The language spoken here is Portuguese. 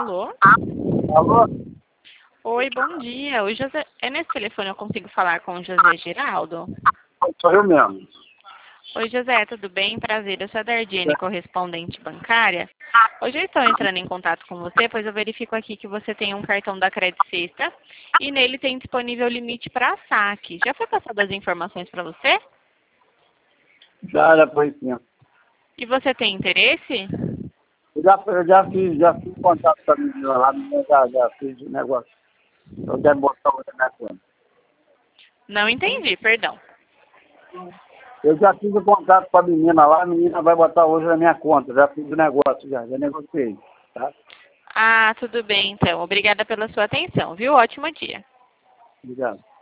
Alô? Alô? Oi, bom dia. O José... É nesse telefone eu consigo falar com o José Giraldo? Sou eu mesmo. Oi, José, tudo bem? Prazer, eu sou a Dardine, correspondente bancária. Hoje eu estou entrando em contato com você, pois eu verifico aqui que você tem um cartão da Credit Sexta e nele tem disponível limite para saque. Já foi passado as informações para você? Já foi sim. E você tem interesse? Eu já fiz contato com a menina lá, a menina já fiz o negócio. Eu quero botar outra na conta. Não entendi, perdão. Eu já fiz o contato com a menina lá, a menina vai botar hoje na minha conta. Já fiz o negócio, já negociei. Tá? Ah, tudo bem então. Obrigada pela sua atenção, viu? Ótimo dia. Obrigado.